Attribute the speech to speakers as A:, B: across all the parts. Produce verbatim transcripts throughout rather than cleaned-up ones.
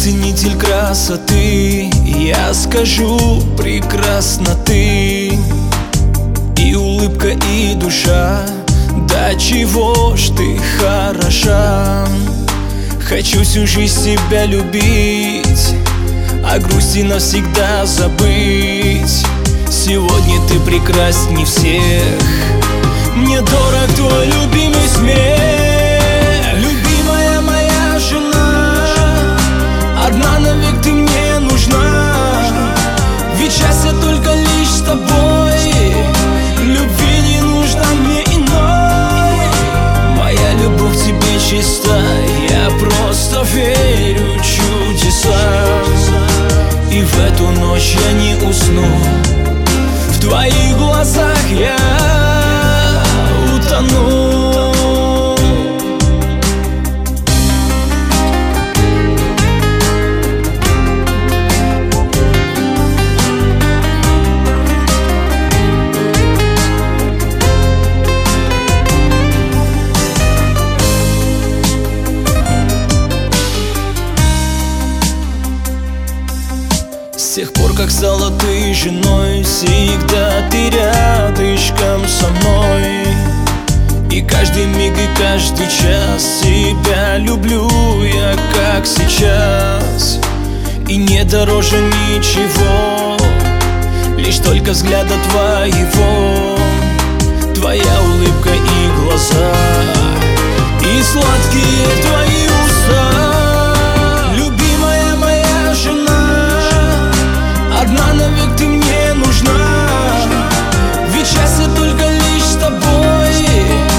A: ценитель красоты, я скажу: прекрасна ты. И улыбка, и душа, да чего ж ты хороша. Хочу всю жизнь тебя любить, а грусти навсегда забыть. Сегодня ты прекрасней всех, мне дорог твой любимый смех. Любимая моя жена, одна навек ты мне нужна. Ведь счастье только лишь с тобой, любви не нужно мне иной. Моя любовь к тебе чиста, я просто верю в чудеса. И в эту ночь я не усну, в твоих глазах я утону. С тех пор, как стала ты женой, всегда ты рядышком со мной. И каждый миг, и каждый час тебя люблю я, как сейчас. И не дороже ничего, лишь только взгляда твоего. Твоя улыбка и глаза, и сладкие твои уста. Одна навек ты мне нужна, ведь счастье только лишь с тобой,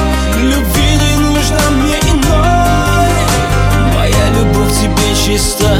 A: любви не нужно мне иной. Моя любовь к тебе чиста,